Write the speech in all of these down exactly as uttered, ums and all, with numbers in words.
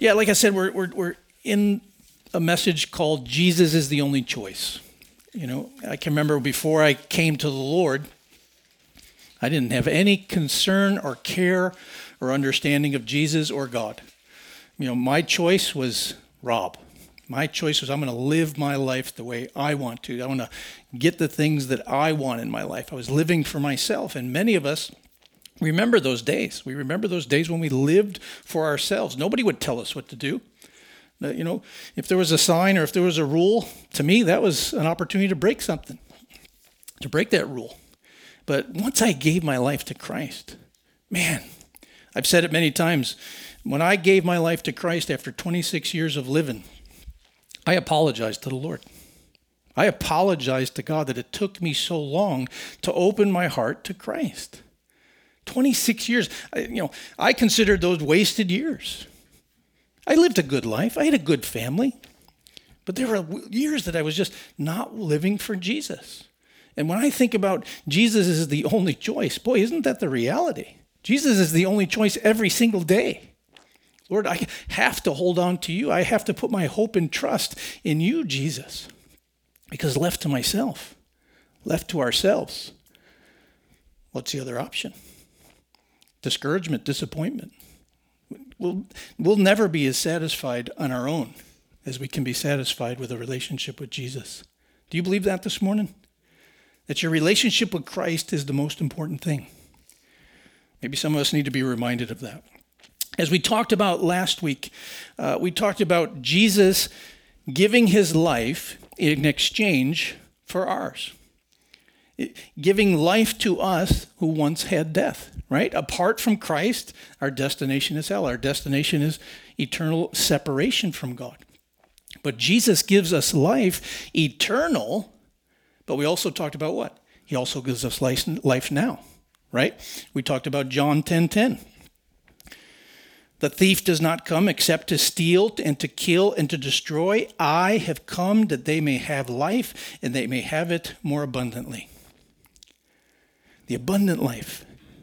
Yeah, like I said, we're we're we're in a message called Jesus is the Only Choice. You know, I can remember before I came to the Lord, I didn't have any concern or care or understanding of Jesus or God. You know, my choice was Rob. My choice was I'm going to live my life the way I want to. I want to get the things that I want in my life. I was living for myself, and many of us remember those days. We remember those days when we lived for ourselves. Nobody would tell us what to do. You know, if there was a sign or if there was a rule, to me, that was an opportunity to break something, to break that rule. But once I gave my life to Christ, man, I've said it many times, when I gave my life to Christ after twenty-six years of living, I apologized to the Lord. I apologized to God that it took me so long to open my heart to Christ. twenty-six years, you know, I considered those wasted years. I lived a good life. I had a good family. But there were years that I was just not living for Jesus. And when I think about Jesus is the only choice, boy, isn't that the reality? Jesus is the only choice every single day. Lord, I have to hold on to you. I have to put my hope and trust in you, Jesus. Because left to myself, left to ourselves, what's the other option? Discouragement, disappointment. We'll, we'll never be as satisfied on our own as we can be satisfied with a relationship with Jesus. Do you believe that this morning? That your relationship with Christ is the most important thing. Maybe some of us need to be reminded of that. As we talked about last week, uh, we talked about Jesus giving his life in exchange for ours. It, giving life to us who once had death, right? Apart from Christ, our destination is hell. Our destination is eternal separation from God. But Jesus gives us life eternal, but we also talked about what? He also gives us life, life now, right? We talked about John ten ten. The thief does not come except to steal and to kill and to destroy. I have come that they may have life and they may have it more abundantly. The abundant life.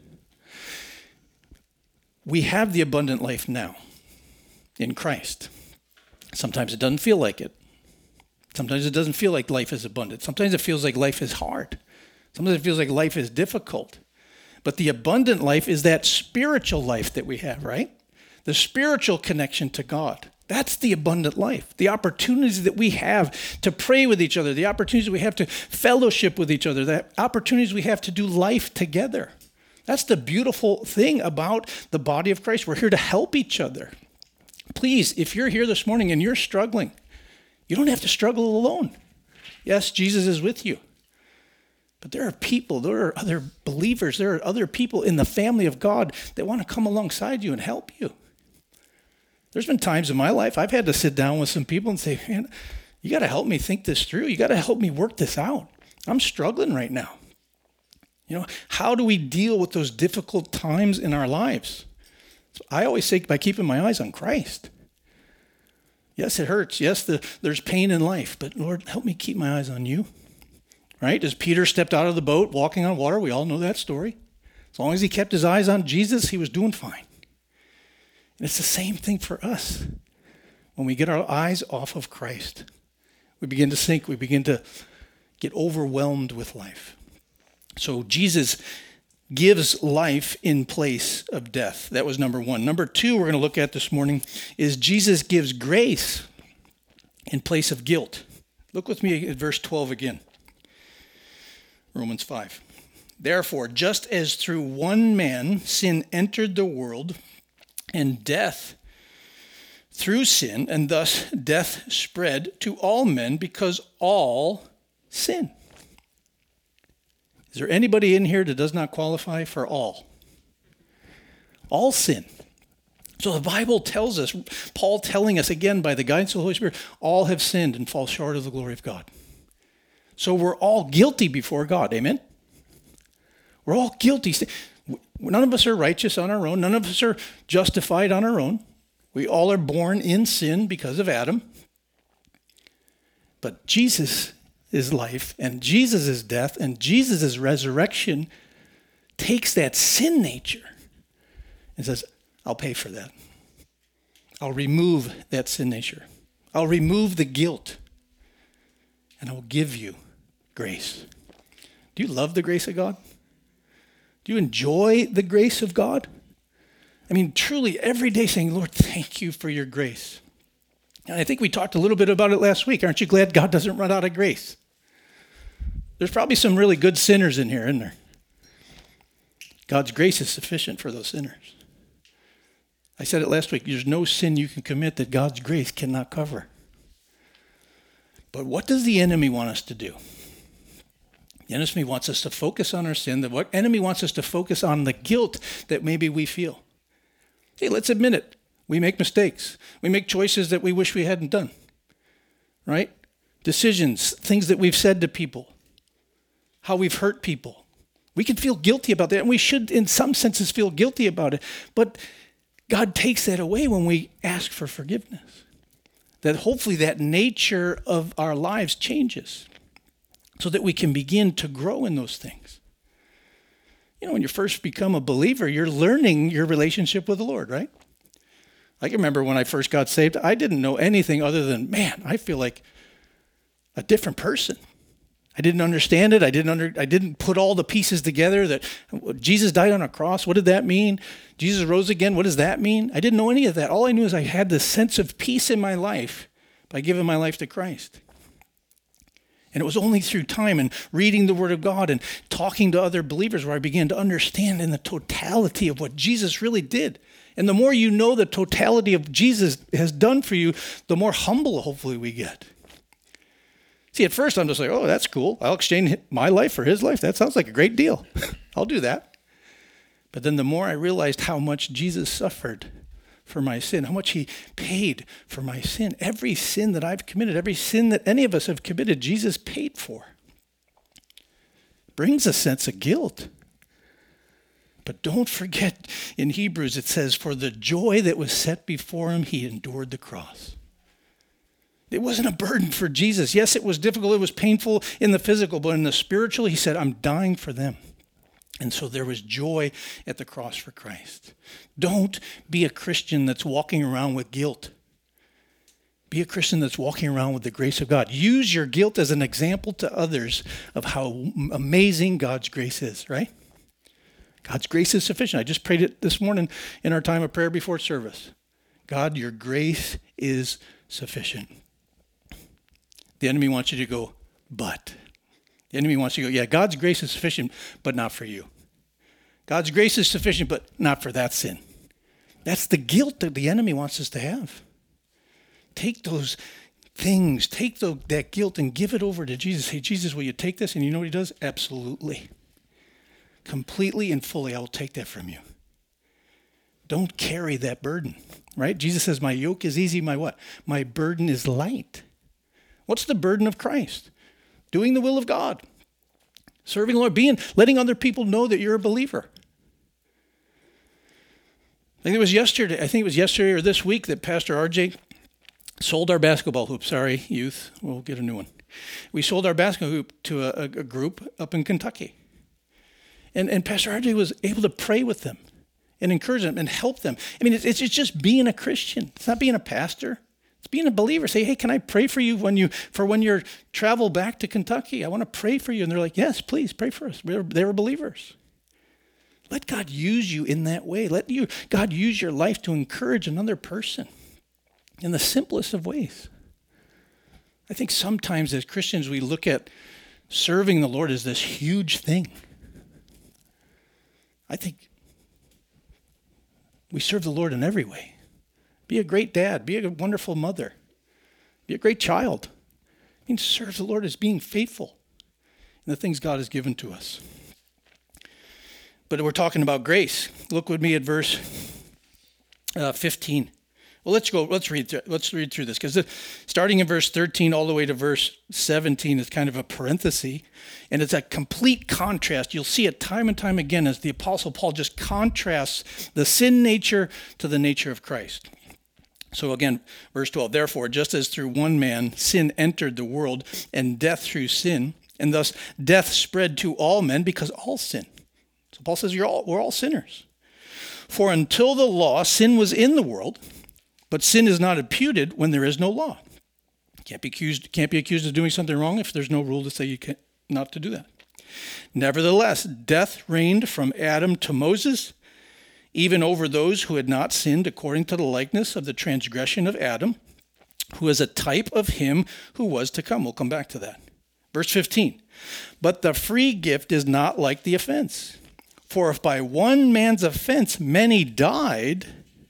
We have the abundant life now in Christ. Sometimes it doesn't feel like it. Sometimes it doesn't feel like life is abundant. Sometimes it feels like life is hard. Sometimes it feels like life is difficult. But the abundant life is that spiritual life that we have, right? The spiritual connection to God. That's the abundant life. The opportunities that we have to pray with each other, the opportunities we have to fellowship with each other, the opportunities we have to do life together. That's the beautiful thing about the body of Christ. We're here to help each other. Please, if you're here this morning and you're struggling, you don't have to struggle alone. Yes, Jesus is with you. But there are people, there are other believers, there are other people in the family of God that want to come alongside you and help you. There's been times in my life I've had to sit down with some people and say, man, you got to help me think this through. You got to help me work this out. I'm struggling right now. You know, how do we deal with those difficult times in our lives? So I always say by keeping my eyes on Christ. Yes, it hurts. Yes, the, there's pain in life, but Lord, help me keep my eyes on you. Right? As Peter stepped out of the boat walking on water, we all know that story. As long as he kept his eyes on Jesus, he was doing fine. And it's the same thing for us. When we get our eyes off of Christ, we begin to sink, we begin to get overwhelmed with life. So Jesus gives life in place of death. That was number one. Number two we're going to look at this morning is Jesus gives grace in place of guilt. Look with me at verse twelve again. Romans five. Therefore, just as through one man sin entered the world, and death through sin, and thus death spread to all men because all sin. Is there anybody in here that does not qualify for all? All sin. So the Bible tells us, Paul telling us again by the guidance of the Holy Spirit, all have sinned and fall short of the glory of God. So we're all guilty before God, amen? We're all guilty. None of us are righteous on our own. None of us are justified on our own. We all are born in sin because of Adam. But Jesus' life and Jesus' death and Jesus' resurrection takes that sin nature and says, I'll pay for that. I'll remove that sin nature. I'll remove the guilt. And I will give you grace. Do you love the grace of God? Do you enjoy the grace of God? I mean, truly every day saying, Lord, thank you for your grace. And I think we talked a little bit about it last week. Aren't you glad God doesn't run out of grace? There's probably some really good sinners in here, isn't there? God's grace is sufficient for those sinners. I said it last week. There's no sin you can commit that God's grace cannot cover. But what does the enemy want us to do? The enemy wants us to focus on our sin. The enemy wants us to focus on the guilt that maybe we feel. Hey, let's admit it. We make mistakes. We make choices that we wish we hadn't done, right? Decisions, things that we've said to people, how we've hurt people. We can feel guilty about that, and we should, in some senses, feel guilty about it. But God takes that away when we ask for forgiveness. That hopefully that nature of our lives changes so that we can begin to grow in those things. You know, when you first become a believer, you're learning your relationship with the Lord, right? I can remember when I first got saved, I didn't know anything other than, man, I feel like a different person. I didn't understand it. I didn't under, I didn't put all the pieces together that Jesus died on a cross. What did that mean? Jesus rose again. What does that mean? I didn't know any of that. All I knew is I had this sense of peace in my life by giving my life to Christ. And it was only through time and reading the Word of God and talking to other believers where I began to understand in the totality of what Jesus really did. And the more you know the totality of Jesus has done for you, the more humble hopefully we get. See, at first I'm just like, oh, that's cool. I'll exchange my life for his life. That sounds like a great deal. I'll do that. But then the more I realized how much Jesus suffered for my sin, how much he paid for my sin, every sin that I've committed, every sin that any of us have committed, Jesus paid for. Brings a sense of guilt. But don't forget, in Hebrews it says, for the joy that was set before him, he endured the cross. It wasn't a burden for Jesus. Yes, it was difficult. It was painful in the physical, but in the spiritual, he said, I'm dying for them. And so there was joy at the cross for Christ. Don't be a Christian that's walking around with guilt. Be a Christian that's walking around with the grace of God. Use your guilt as an example to others of how amazing God's grace is, right? God's grace is sufficient. I just prayed it this morning in our time of prayer before service. God, your grace is sufficient. The enemy wants you to go, but. The enemy wants you to go, yeah, God's grace is sufficient, but not for you. God's grace is sufficient, but not for that sin. That's the guilt that the enemy wants us to have. Take those things, take the, that guilt and give it over to Jesus. Say, Jesus, will you take this? And you know what he does? Absolutely. Completely and fully, I will take that from you. Don't carry that burden, right? Jesus says, my yoke is easy, my what? My burden is light. What's the burden of Christ? Doing the will of God. Serving the Lord, being, letting other people know that you're a believer. I think it was yesterday, I think it was yesterday or this week that Pastor R J sold our basketball hoop. Sorry, youth, we'll get a new one. We sold our basketball hoop to a, a group up in Kentucky. And, and Pastor R J was able to pray with them and encourage them and help them. I mean, it's, it's just being a Christian. It's not being a pastor. It's being a believer. Say, hey, can I pray for you when you for when you travel back to Kentucky? I want to pray for you. And they're like, yes, please pray for us. We're, they were believers. Let God use you in that way. Let you God use your life to encourage another person in the simplest of ways. I think sometimes as Christians we look at serving the Lord as this huge thing. I think we serve the Lord in every way. Be a great dad. Be a wonderful mother. Be a great child. I mean, serve the Lord as being faithful in the things God has given to us. But we're talking about grace. Look with me at verse uh, fifteen. Well, let's go. Let's read. Through, let's read through this because starting in verse thirteen all the way to verse seventeen is kind of a parenthesis, and it's a complete contrast. You'll see it time and time again as the Apostle Paul just contrasts the sin nature to the nature of Christ. So again, verse twelve, therefore, just as through one man sin entered the world, and death through sin, and thus death spread to all men because all sin. So Paul says you're all, we're all sinners. For until the law, sin was in the world, But sin is not imputed when there is no law. Can't be accused, can't be accused of doing something wrong if there's no rule to say you can't not to do that. Nevertheless, death reigned from Adam to Moses, even over those who had not sinned according to the likeness of the transgression of Adam, who is a type of him who was to come. We'll come back to that. Verse fifteen, but the free gift is not like the offense. For if by one man's offense many died,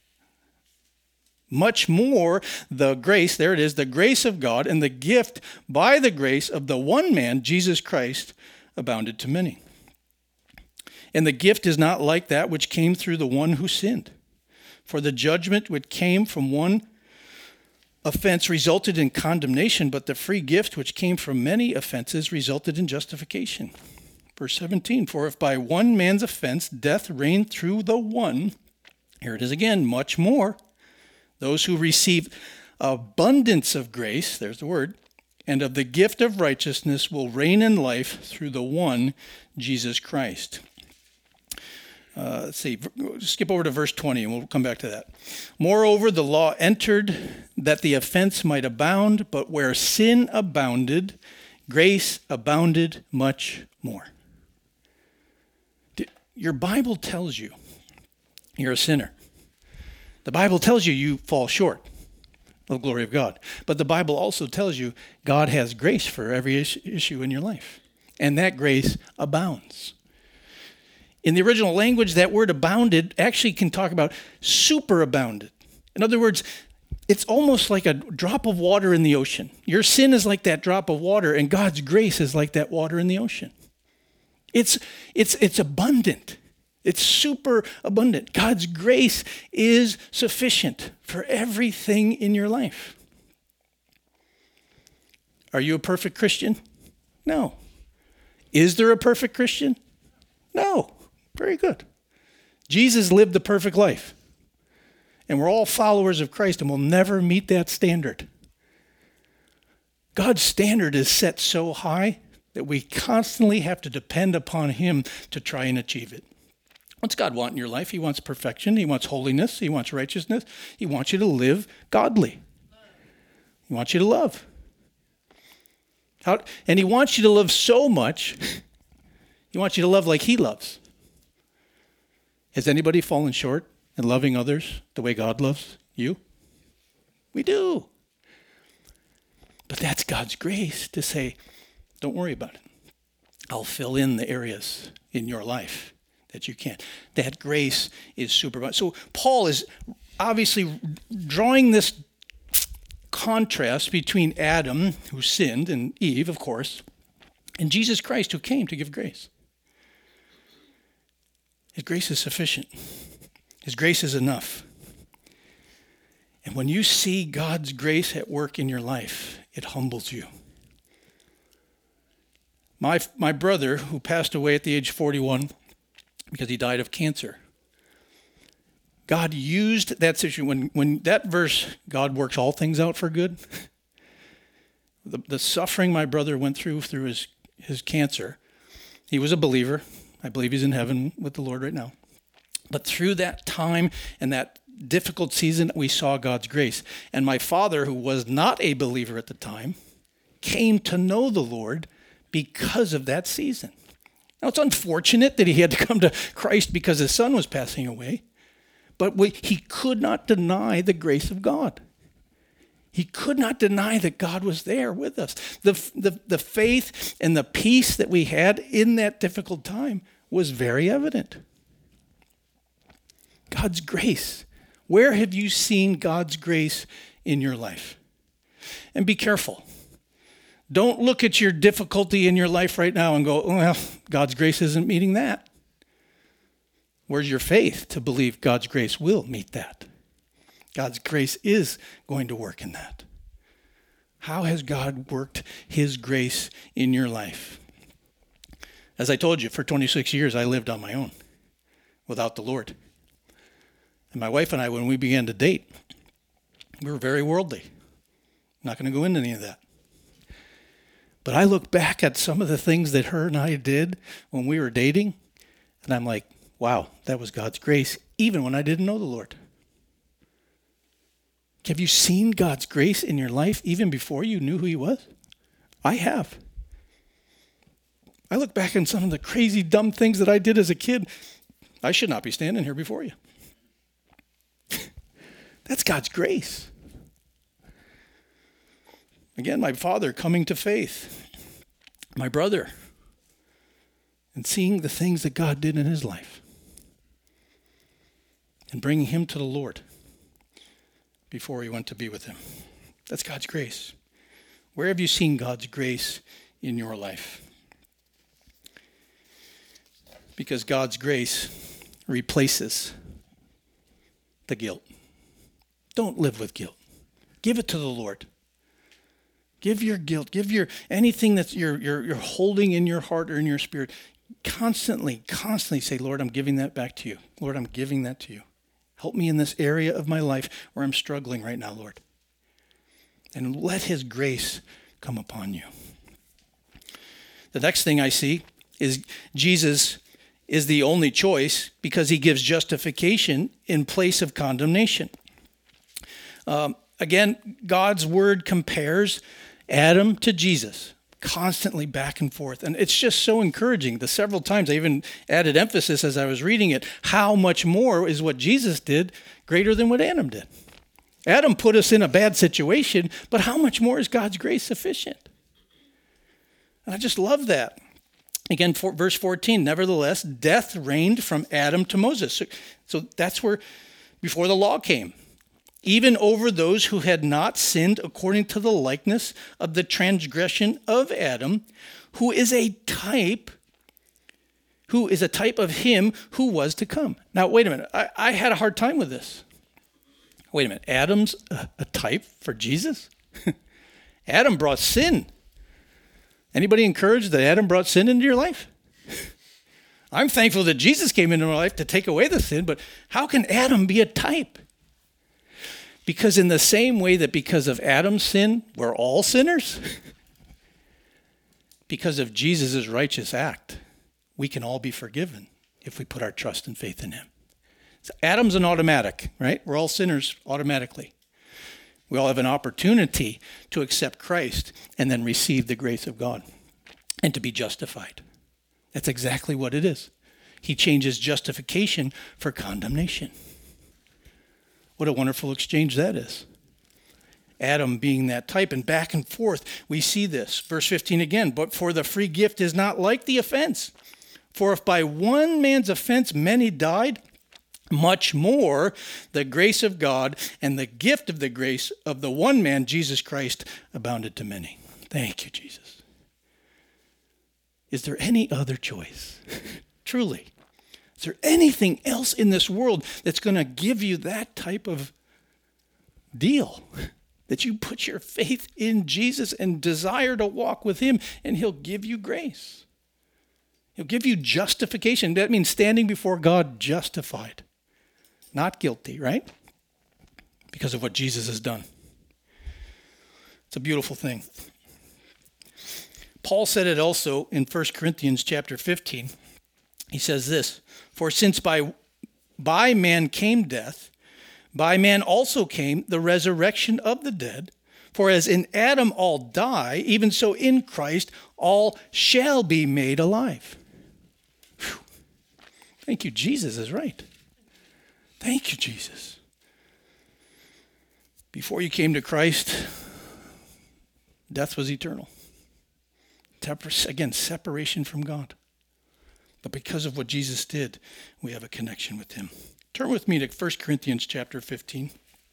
much more the grace, there it is, the grace of God and the gift by the grace of the one man, Jesus Christ, abounded to many. And the gift is not like that which came through the one who sinned. For the judgment which came from one offense resulted in condemnation, but the free gift which came from many offenses resulted in justification. Verse seventeen, for if by one man's offense death reigned through the one, here it is again, much more, those who receive abundance of grace, there's the word, and of the gift of righteousness will reign in life through the one, Jesus Christ. Uh, let's see, skip over to verse twenty and we'll come back to that. Moreover, the law entered that the offense might abound, but where sin abounded, grace abounded much more. Your Bible tells you you're a sinner. The Bible tells you you fall short of the glory of God. But the Bible also tells you God has grace for every issue in your life. And that grace abounds. In the original language, that word abounded actually can talk about superabounded. In other words, it's almost like a drop of water in the ocean. Your sin is like that drop of water, and God's grace is like that water in the ocean. It's, it's, it's abundant. It's super abundant. God's grace is sufficient for everything in your life. Are you a perfect Christian? No. Is there a perfect Christian? No. Very good. Jesus lived the perfect life. And we're all followers of Christ and we'll never meet that standard. God's standard is set so high that we constantly have to depend upon him to try and achieve it. What's God want in your life? He wants perfection. He wants holiness. He wants righteousness. He wants you to live godly. He wants you to love. How, and he wants you to love so much, he wants you to love like he loves. Has anybody fallen short in loving others the way God loves you? We do. But that's God's grace to say, don't worry about it. I'll fill in the areas in your life that you can't. That grace is super. So Paul is obviously drawing this contrast between Adam, who sinned, and Eve, of course, and Jesus Christ, who came to give grace. His grace is sufficient. His grace is enough. And when you see God's grace at work in your life, it humbles you. My, my brother, who passed away at the age of forty-one because he died of cancer, God used that situation. When, when that verse, God works all things out for good, the, the suffering my brother went through through his, his cancer, he was a believer. I believe he's in heaven with the Lord right now. But through that time and that difficult season, we saw God's grace. And my father, who was not a believer at the time, came to know the Lord because of that season. Now, it's unfortunate that he had to come to Christ because his son was passing away, but we, he could not deny the grace of God. He could not deny that God was there with us. The, the, the faith and the peace that we had in that difficult time was very evident. God's grace. Where have you seen God's grace in your life? And be careful. Don't look at your difficulty in your life right now and go, oh, well, God's grace isn't meeting that. Where's your faith to believe God's grace will meet that? God's grace is going to work in that. How has God worked his grace in your life? As I told you, for twenty-six years, I lived on my own without the Lord. And my wife and I, when we began to date, we were very worldly. I'm not going to go into any of that. But I look back at some of the things that her and I did when we were dating, and I'm like, wow, that was God's grace, even when I didn't know the Lord. Have you seen God's grace in your life even before you knew who he was? I have. I look back on some of the crazy, dumb things that I did as a kid. I should not be standing here before you. That's God's grace. Again, my father coming to faith, my brother, and seeing the things that God did in his life and bringing him to the Lord before he went to be with him. That's God's grace. Where have you seen God's grace in your life? Because God's grace replaces the guilt. Don't live with guilt. Give it to the Lord. Give your guilt, give your anything that you're, you're, you're holding in your heart or in your spirit. Constantly, constantly say, Lord, I'm giving that back to you. Lord, I'm giving that to you. Help me in this area of my life where I'm struggling right now, Lord. And let his grace come upon you. The next thing I see is Jesus is the only choice because he gives justification in place of condemnation. Um, again, God's word compares Adam to Jesus, constantly back and forth. And it's just so encouraging. The several times I even added emphasis as I was reading it, how much more is what Jesus did greater than what Adam did. Adam put us in a bad situation, but how much more is God's grace sufficient? And I just love that. Again, for, verse fourteen, nevertheless, death reigned from Adam to Moses. So, so that's where, before the law came, even over those who had not sinned according to the likeness of the transgression of Adam, who is a type, who is a type of him who was to come. Now, wait a minute. I, I had a hard time with this. Wait a minute. Adam's a, a type for Jesus? Adam brought sin. Anybody encouraged that Adam brought sin into your life? I'm thankful that Jesus came into my life to take away the sin, but how can Adam be a type? Because in the same way that because of Adam's sin, we're all sinners, because of Jesus' righteous act, we can all be forgiven if we put our trust and faith in him. So Adam's an automatic, right? We're all sinners automatically. We all have an opportunity to accept Christ and then receive the grace of God and to be justified. That's exactly what it is. He changes justification for condemnation. What a wonderful exchange that is. Adam being that type, and back and forth, we see this. Verse fifteen again, but for the free gift is not like the offense. For if by one man's offense many died, much more the grace of God and the gift of the grace of the one man, Jesus Christ, abounded to many. Thank you, Jesus. Is there any other choice? Truly. Is there anything else in this world that's going to give you that type of deal? That you put your faith in Jesus and desire to walk with him, and he'll give you grace. He'll give you justification. That means standing before God justified. Not guilty, right? Because of what Jesus has done. It's a beautiful thing. Paul said it also in First Corinthians chapter fifteen. He says this, for since by, by man came death, by man also came the resurrection of the dead. For as in Adam all die, even so in Christ all shall be made alive. Whew. Thank you, Jesus is right. Thank you, Jesus. Before you came to Christ, death was eternal. Again, separation from God. But because of what Jesus did, we have a connection with him. Turn with me to First Corinthians chapter fifteen.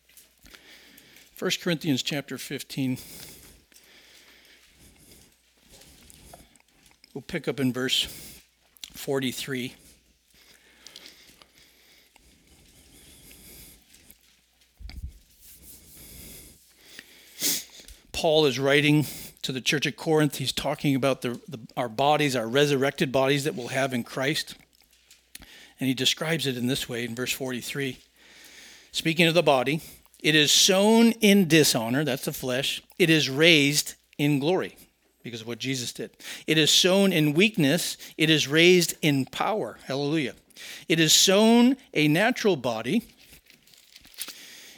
First Corinthians chapter fifteen. We'll pick up in verse forty-three. Paul is writing to the church at Corinth. He's talking about the, the, our bodies, our resurrected bodies that we'll have in Christ. And he describes it in this way in verse forty-three. Speaking of the body, it is sown in dishonor, that's the flesh. It is raised in glory, because of what Jesus did. It is sown in weakness. It is raised in power. Hallelujah. It is sown a natural body.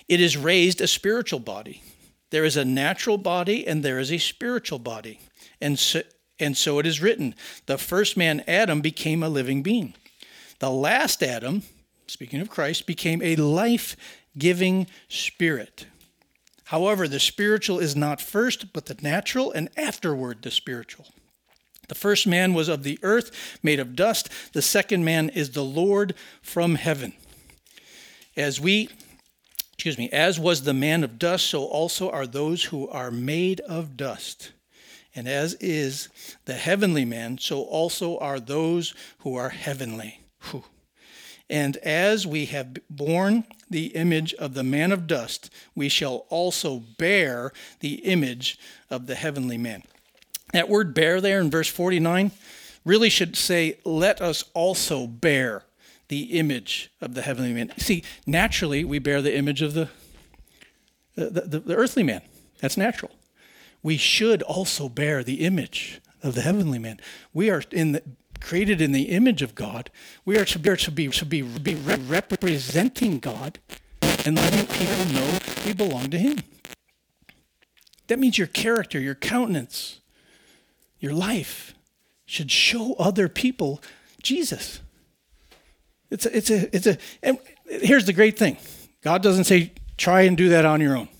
It is raised a spiritual body. There is a natural body and there is a spiritual body. And so, and so it is written, the first man, Adam, became a living being. The last Adam, speaking of Christ, became a life-giving spirit. However, the spiritual is not first, but the natural, and afterward the spiritual. The first man was of the earth, made of dust. The second man is the Lord from heaven. As we, excuse me, as was the man of dust, so also are those who are made of dust. And as is the heavenly man, so also are those who are heavenly. Whew. And as we have borne the image of the man of dust, we shall also bear the image of the heavenly man. That word bear there in verse forty-nine really should say, let us also bear the image of the heavenly man. See, naturally, we bear the image of the, the, the, the earthly man. That's natural. We should also bear the image of the heavenly man. We are in the, created in the image of God. We are to be, to be, to be, be representing God and letting people know we belong to him. That means your character, your countenance, your life should show other people Jesus. It's a, it's a, it's a, and here's the great thing. God doesn't say, try and do that on your own.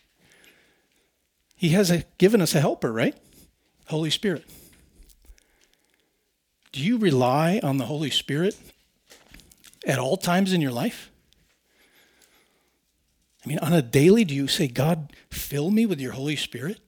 He has a, given us a helper, right? Holy Spirit. Do you rely on the Holy Spirit at all times in your life? I mean, on a daily, do you say, God, fill me with your Holy Spirit?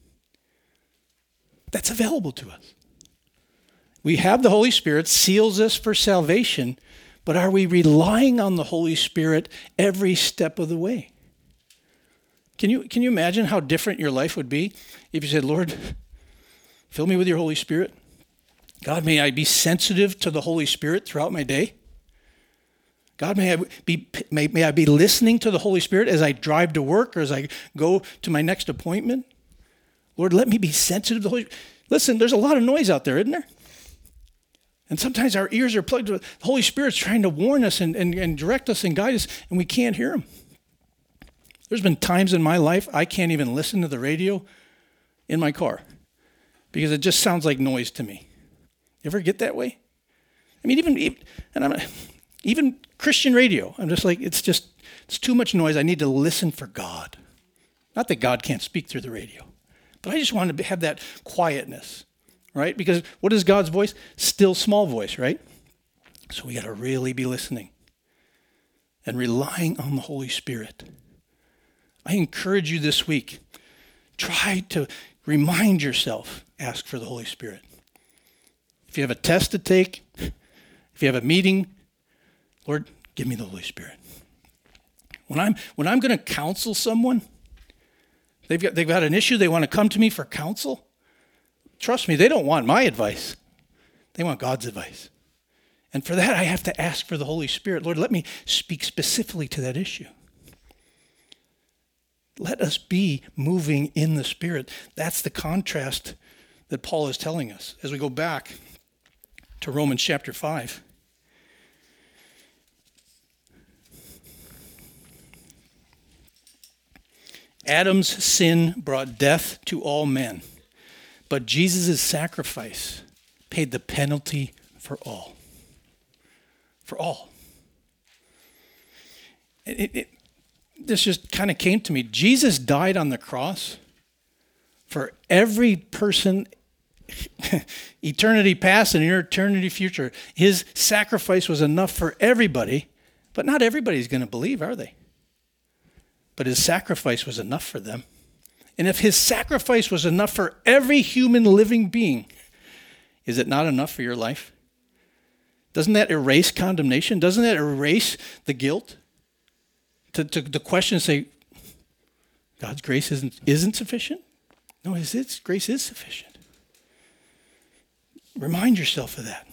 That's available to us. We have the Holy Spirit, seals us for salvation, but are we relying on the Holy Spirit every step of the way? Can you, can you imagine how different your life would be if you said, Lord, fill me with your Holy Spirit? God, may I be sensitive to the Holy Spirit throughout my day? God, may I be may, may I be listening to the Holy Spirit as I drive to work or as I go to my next appointment? Lord, let me be sensitive to the Holy Spirit. Listen, there's a lot of noise out there, isn't there? And sometimes our ears are plugged with the Holy Spirit's trying to warn us and, and, and direct us and guide us, and we can't hear him. There's been times in my life I can't even listen to the radio in my car because it just sounds like noise to me. You ever get that way? I mean, even, even and I'm even Christian radio. I'm just like, it's just, it's too much noise. I need to listen for God. Not that God can't speak through the radio, but I just want to have that quietness, right? Because what is God's voice? Still small voice, right? So we got to really be listening and relying on the Holy Spirit. I encourage you this week, try to remind yourself, ask for the Holy Spirit. If you have a test to take, if you have a meeting, Lord, give me the Holy Spirit. When I'm when I'm going to counsel someone, they've got they've got an issue, they want to come to me for counsel. Trust me, they don't want my advice. They want God's advice. And for that, I have to ask for the Holy Spirit. Lord, let me speak specifically to that issue. Let us be moving in the Spirit. That's the contrast that Paul is telling us. As we go back to Romans chapter five. Adam's sin brought death to all men, but Jesus' sacrifice paid the penalty for all. For all. It, it, this just kind of came to me. Jesus died on the cross for every person, eternity past and eternity future. His sacrifice was enough for everybody, but not everybody's going to believe, are they? But his sacrifice was enough for them. And if his sacrifice was enough for every human living being, is it not enough for your life? Doesn't that erase condemnation? Doesn't that erase the guilt? To, to, to question and say, God's grace isn't, isn't sufficient? No, his, his grace is sufficient. Remind yourself of that.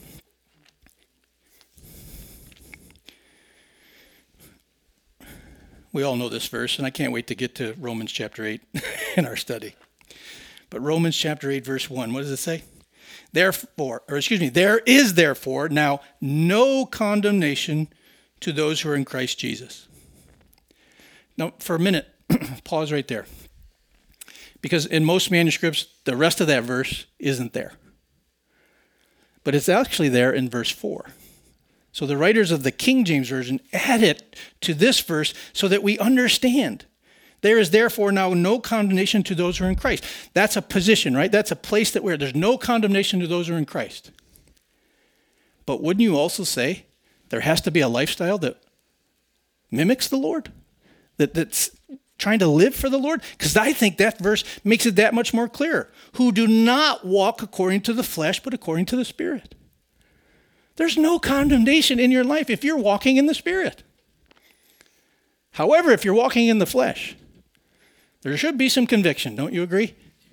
We all know this verse, and I can't wait to get to Romans chapter eight in our study. But Romans chapter eight, verse one, what does it say? Therefore, or excuse me, there is therefore now no condemnation to those who are in Christ Jesus. Now, for a minute, pause right there. Because in most manuscripts, the rest of that verse isn't there. But it's actually there in verse four. So the writers of the King James Version add it to this verse so that we understand. There is therefore now no condemnation to those who are in Christ. That's a position, right? That's a place that where there's no condemnation to those who are in Christ. But wouldn't you also say there has to be a lifestyle that mimics the Lord? That, that's trying to live for the Lord? Because I think that verse makes it that much more clear. Who do not walk according to the flesh, but according to the Spirit. There's no condemnation in your life if you're walking in the Spirit. However, if you're walking in the flesh, there should be some conviction. Don't you agree?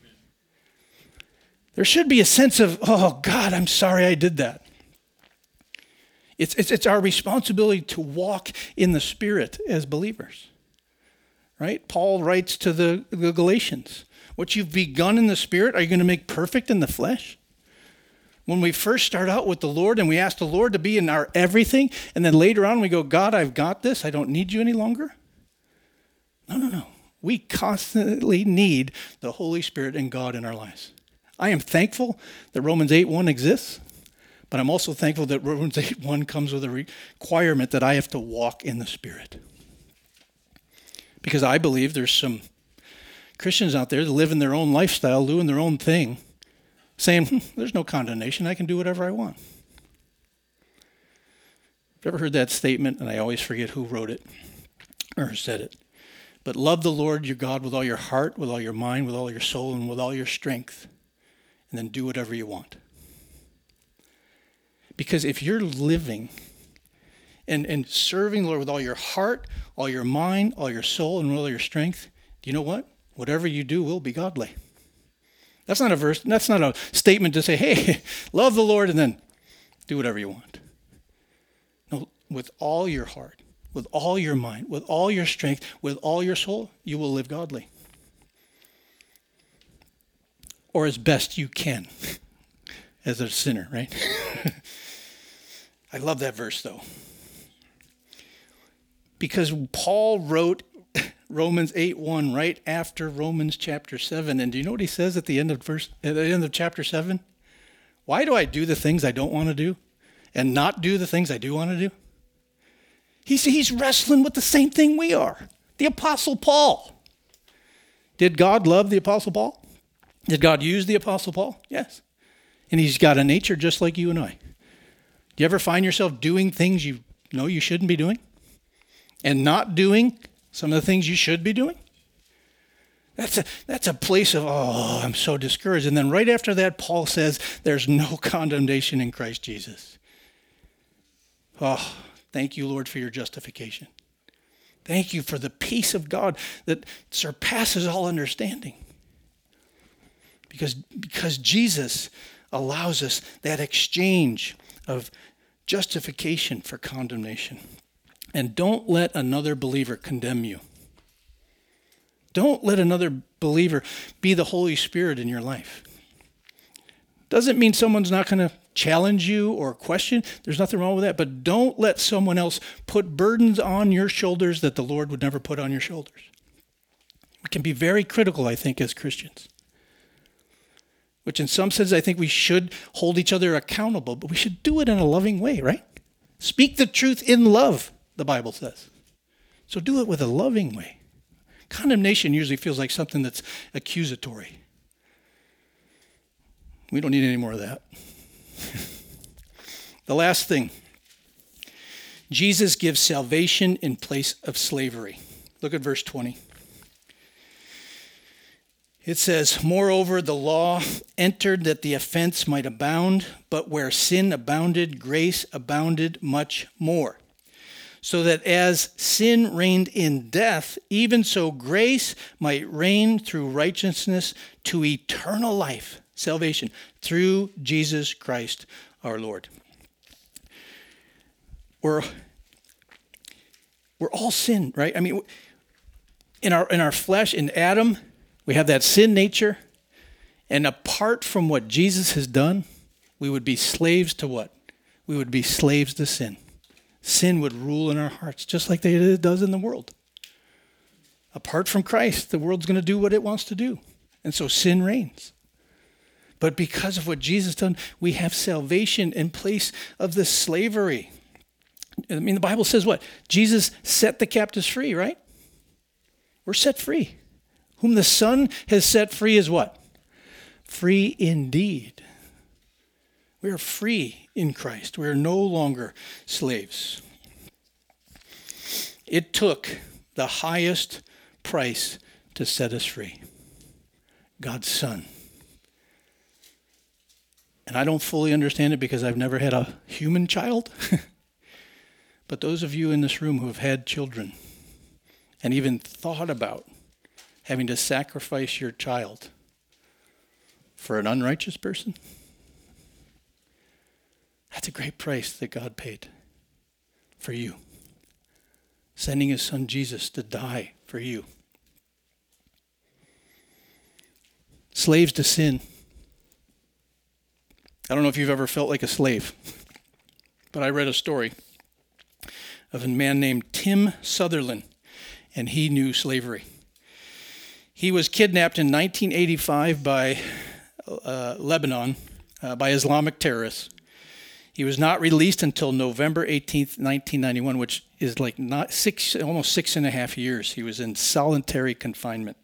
There should be a sense of, oh, God, I'm sorry I did that. It's, it's, it's our responsibility to walk in the Spirit as believers. Right? Paul writes to the, the Galatians, what you've begun in the Spirit, are you going to make perfect in the flesh? When we first start out with the Lord and we ask the Lord to be in our everything, and then later on we go, God, I've got this. I don't need you any longer. No, no, no. We constantly need the Holy Spirit and God in our lives. I am thankful that Romans eight one exists, but I'm also thankful that Romans eight one comes with a requirement that I have to walk in the Spirit. Because I believe there's some Christians out there that live in their own lifestyle, doing their own thing, saying, hm, there's no condemnation. I can do whatever I want. Have you ever heard that statement? And I always forget who wrote it or said it. But love the Lord your God with all your heart, with all your mind, with all your soul, and with all your strength. And then do whatever you want. Because if you're living and, and serving the Lord with all your heart, all your mind, all your soul, and with all your strength, do you know what? Whatever you do will be godly. That's not a verse. That's not a statement to say, hey, love the Lord and then do whatever you want. No, with all your heart, with all your mind, with all your strength, with all your soul, you will live godly. Or as best you can as a sinner, right? I love that verse, though. Because Paul wrote Romans eight one right after Romans chapter seven. And do you know what he says at the end of verse at the end of chapter seven? Why do I do the things I don't want to do and not do the things I do want to do? He's, he's wrestling with the same thing we are. The Apostle Paul. Did God love the Apostle Paul? Did God use the Apostle Paul? Yes. And he's got a nature just like you and I. Do you ever find yourself doing things you know you shouldn't be doing? And not doing some of the things you should be doing? That's a, that's a place of, oh, I'm so discouraged. And then right after that, Paul says, there's no condemnation in Christ Jesus. Oh, thank you, Lord, for your justification. Thank you for the peace of God that surpasses all understanding. Because, because Jesus allows us that exchange of justification for condemnation. And don't let another believer condemn you. Don't let another believer be the Holy Spirit in your life. Doesn't mean someone's not going to challenge you or question. There's nothing wrong with that. But don't let someone else put burdens on your shoulders that the Lord would never put on your shoulders. We can be very critical, I think, as Christians. Which in some sense, I think we should hold each other accountable, but we should do it in a loving way, right? Speak the truth in love, the Bible says. So do it with a loving way. Condemnation usually feels like something that's accusatory. We don't need any more of that. The last thing. Jesus gives salvation in place of slavery. Look at verse twenty. It says, moreover, the law entered that the offense might abound, but where sin abounded, grace abounded much more. So that as sin reigned in death, even so grace might reign through righteousness to eternal life, salvation, through Jesus Christ our Lord. We're, we're all sin, right? I mean, in our in our flesh, in Adam, we have that sin nature, and apart from what Jesus has done, we would be slaves to what? We would be slaves to sin. Sin would rule in our hearts, just like it does in the world. Apart from Christ, the world's going to do what it wants to do. And so sin reigns. But because of what Jesus done, we have salvation in place of the slavery. I mean, the Bible says what? Jesus set the captives free, right? We're set free. Whom the Son has set free is what? Free indeed. We are free in Christ. We are no longer slaves. It took the highest price to set us free. God's Son. And I don't fully understand it because I've never had a human child. But those of you in this room who have had children and even thought about having to sacrifice your child for an unrighteous person, that's a great price that God paid for you. Sending his son Jesus to die for you. Slaves to sin. I don't know if you've ever felt like a slave, but I read a story of a man named Tim Sutherland, and he knew slavery. He was kidnapped in nineteen eighty-five by uh, Lebanon, uh, by Islamic terrorists. He was not released until November eighteenth, nineteen ninety-one, which is like not six, almost six and a half years. He was in solitary confinement.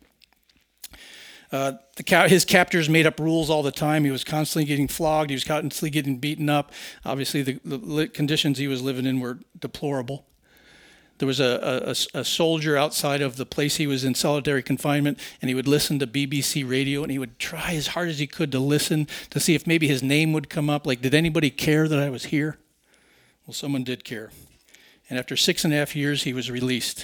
Uh, the ca- his captors made up rules all the time. He was constantly getting flogged. He was constantly getting beaten up. Obviously, the, the conditions he was living in were deplorable. There was a, a, a soldier outside of the place he was in solitary confinement, and he would listen to B B C radio, and he would try as hard as he could to listen to see if maybe his name would come up. Like, did anybody care that I was here? Well, someone did care. And after six and a half years, he was released.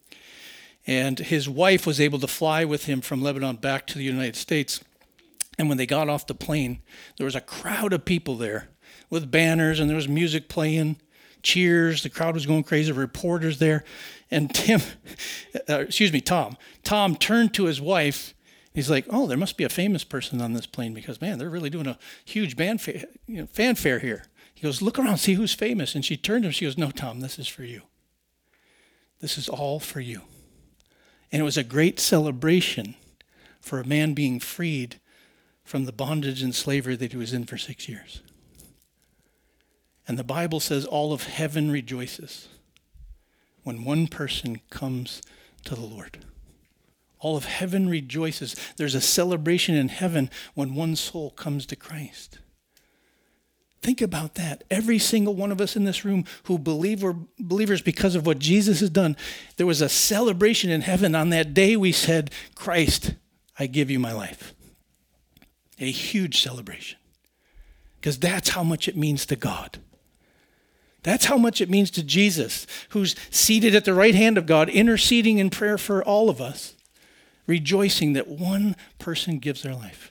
And his wife was able to fly with him from Lebanon back to the United States. And when they got off the plane, there was a crowd of people there with banners, and there was music playing, cheers. The crowd was going crazy, reporters there. And Tim, uh, excuse me, Tom, Tom turned to his wife. He's like, oh, there must be a famous person on this plane because, man, they're really doing a huge band fa- you know, fanfare here. He goes, look around, see who's famous. And she turned to him. She goes, no, Tom, this is for you. This is all for you. And it was a great celebration for a man being freed from the bondage and slavery that he was in for six years. And the Bible says all of heaven rejoices when one person comes to the Lord. All of heaven rejoices. There's a celebration in heaven when one soul comes to Christ. Think about that. Every single one of us in this room who believe we're believers because of what Jesus has done, there was a celebration in heaven. On that day we said, Christ, I give you my life. A huge celebration. Because that's how much it means to God. That's how much it means to Jesus, who's seated at the right hand of God, interceding in prayer for all of us, rejoicing that one person gives their life.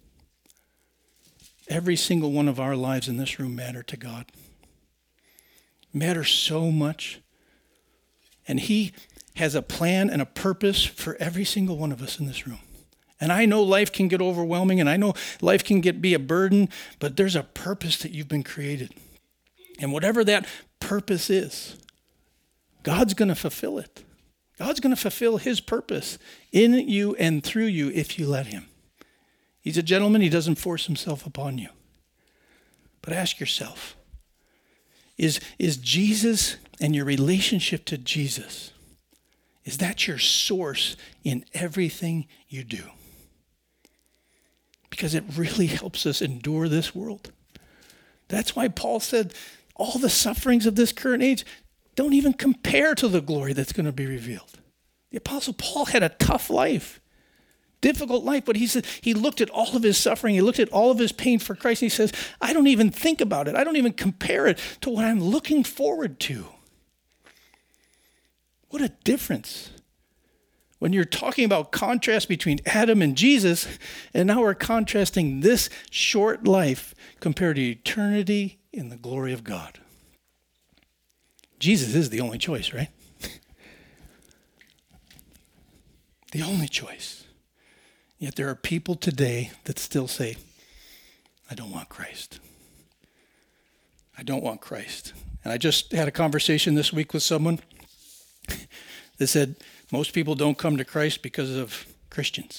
Every single one of our lives in this room matter to God. Matter so much. And he has a plan and a purpose for every single one of us in this room. And I know life can get overwhelming, and I know life can get be a burden, but there's a purpose that you've been created. And whatever that purpose is, God's going to fulfill it. God's going to fulfill his purpose in you and through you if you let him. He's a gentleman. He doesn't force himself upon you. But ask yourself, is, is Jesus and your relationship to Jesus, is that your source in everything you do? Because it really helps us endure this world. That's why Paul said all the sufferings of this current age don't even compare to the glory that's going to be revealed. The Apostle Paul had a tough life. Difficult life, but he said he looked at all of his suffering, he looked at all of his pain for Christ, and he says, I don't even think about it. I don't even compare it to what I'm looking forward to. What a difference. When you're talking about contrast between Adam and Jesus, and now we're contrasting this short life compared to eternity in the glory of God. Jesus is the only choice, right? The only choice. Yet there are people today that still say, I don't want Christ. I don't want Christ. And I just had a conversation this week with someone. that said most people don't come to Christ because of Christians.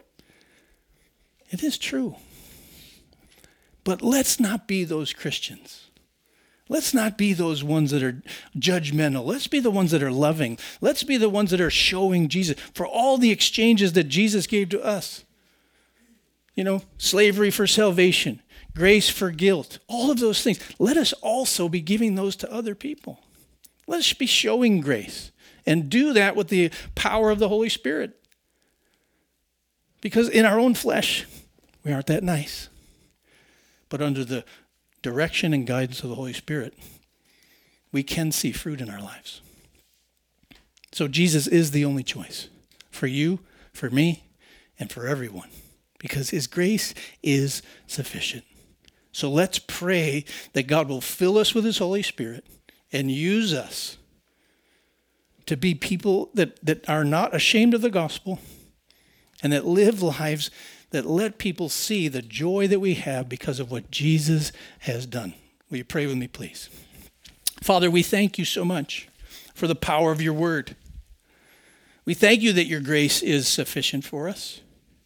It is true. But let's not be those Christians. Let's not be those ones that are judgmental. Let's be the ones that are loving. Let's be the ones that are showing Jesus for all the exchanges that Jesus gave to us. You know, slavery for salvation, grace for guilt, all of those things. Let us also be giving those to other people. Let us be showing grace and do that with the power of the Holy Spirit. Because in our own flesh, we aren't that nice. But under the direction and guidance of the Holy Spirit, we can see fruit in our lives. So Jesus is the only choice for you, for me, and for everyone, because his grace is sufficient. So let's pray that God will fill us with his Holy Spirit and use us to be people that, that are not ashamed of the gospel and that live lives that let people see the joy that we have because of what Jesus has done. Will you pray with me, please? Father, we thank you so much for the power of your word. We thank you that your grace is sufficient for us.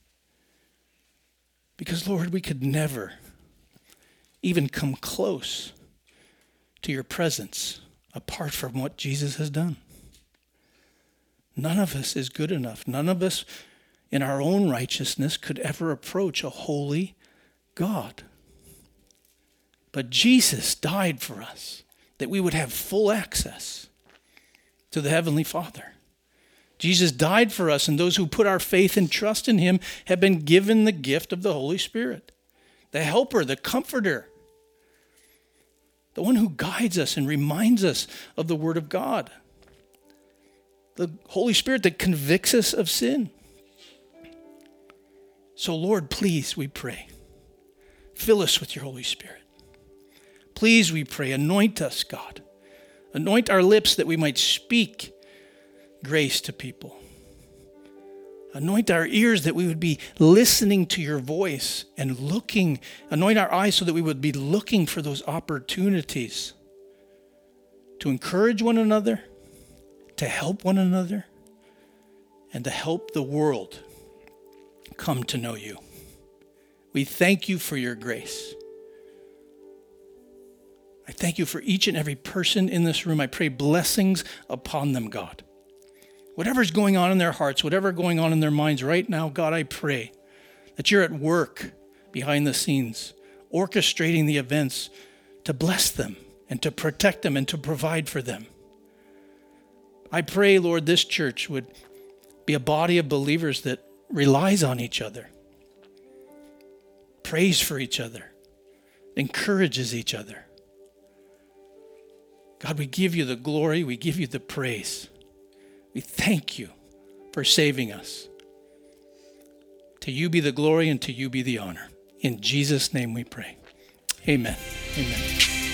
Because, Lord, we could never even come close to your presence apart from what Jesus has done. None of us is good enough. None of us in our own righteousness could ever approach a holy God. But Jesus died for us that we would have full access to the Heavenly Father. Jesus died for us, and those who put our faith and trust in him have been given the gift of the Holy Spirit, the helper, the comforter, the one who guides us and reminds us of the Word of God, the Holy Spirit that convicts us of sin. So, Lord, please, we pray, fill us with your Holy Spirit. Please, we pray, anoint us, God. Anoint our lips that we might speak grace to people. Anoint our ears that we would be listening to your voice and looking. Anoint our eyes so that we would be looking for those opportunities to encourage one another, to help one another, and to help the world come to know you. We thank you for your grace. I thank you for each and every person in this room. I pray blessings upon them, God. Whatever's going on in their hearts, whatever's going on in their minds right now, God, I pray that you're at work behind the scenes, orchestrating the events to bless them and to protect them and to provide for them. I pray, Lord, this church would be a body of believers that relies on each other, prays for each other, encourages each other. God, we give you the glory, we give you the praise. We thank you for saving us. To you be the glory and to you be the honor. In Jesus' name we pray. Amen. Amen.